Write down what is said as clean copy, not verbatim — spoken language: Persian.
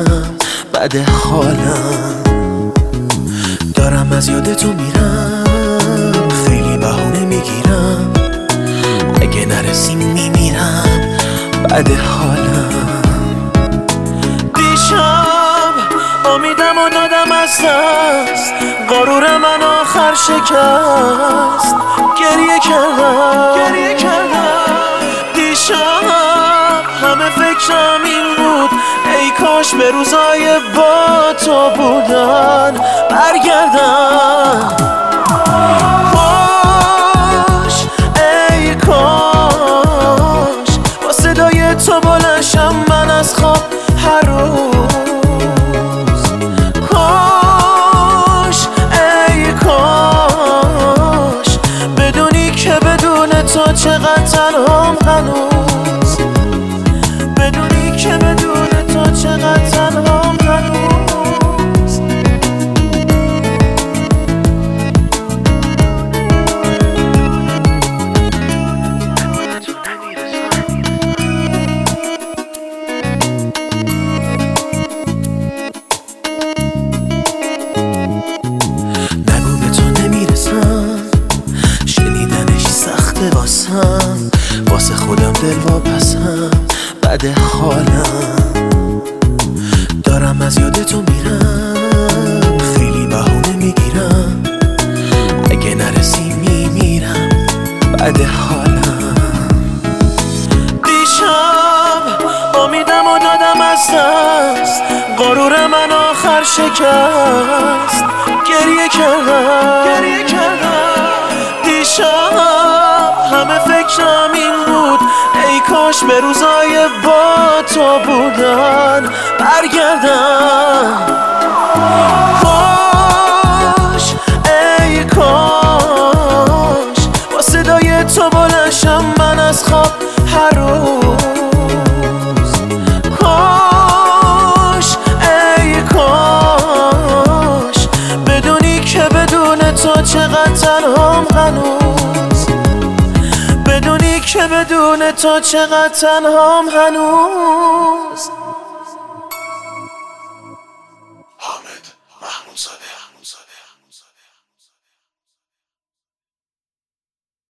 میرسم بعد حالم دارم از یاد تو میرم، خیلی بهونه میگیرم اگه نرسیم میمیرم بعد حالم. دیشب امیدم و دادم از دست، غرور من آخر شکست، گریه کردم دیشب همه فکرم این بود ای کاش به روزای با تو بودن برگردم. کاش ای کاش با صدای تو بلنشم من از خواب هر روز. کاش ای کاش بدونی که بدون تو چقدر تنهام هنوز، بدونی که بدون تو چقدر تنهام هنوز. نگو به تو نمیرسم، شنیدنش سخته واسم، واسه خودم دل واپسم بعد حالم دارم از یاد تو میرم، خیلی بهونه میگیرم اگه نرسی میمیرم بعد حالم. دیشب امیدم و دادم از دست، غرور من آخر شکست، گریه کردم دیشب همه فکرم این بود ای کاش به روزای با تو بودن برگردم. کاش ای کاش با صدای تو بلنشم من از خواب هر روز. کاش ای کاش بدونی که بدون تو چقدر تنهام هنوز، بدونی که بدون تو چقدر تنهام هنوز. حامد محمودزاده